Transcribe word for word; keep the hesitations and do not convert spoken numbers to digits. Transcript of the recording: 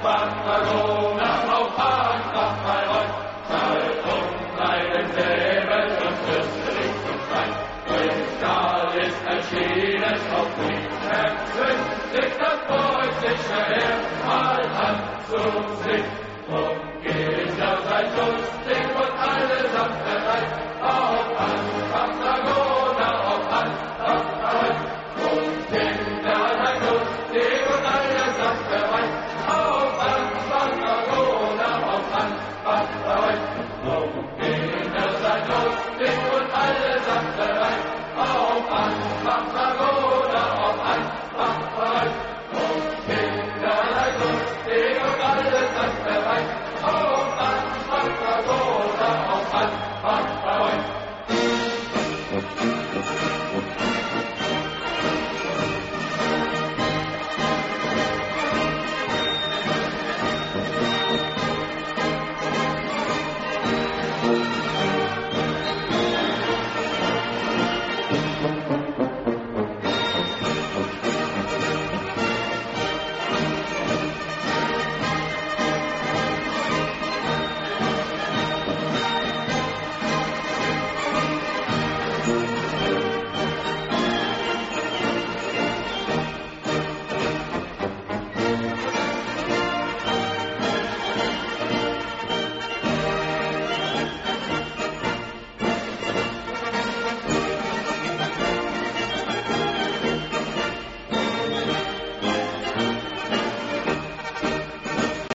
Barcelona, Frau Hahn, nach Bayreuth, Schall und Leiden, Leben und fürchterlich und Freund. Neues Stahl ist erschienen, auf Friedensherzen, liegt das preußische Heer, mal an zu sehen.